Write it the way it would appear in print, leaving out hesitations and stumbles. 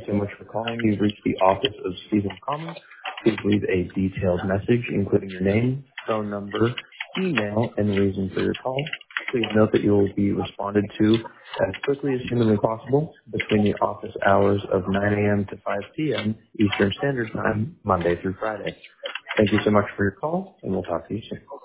so much for calling. You've reached the office of Stephen Common. Please leave a detailed message, including your name, phone number, email, and reason for your call. Please note that you will be responded to as quickly as humanly possible between the office hours of 9 a.m. to 5 p.m. Eastern Standard Time, Monday through Friday. Thank you so much for your call, and we'll talk to you soon.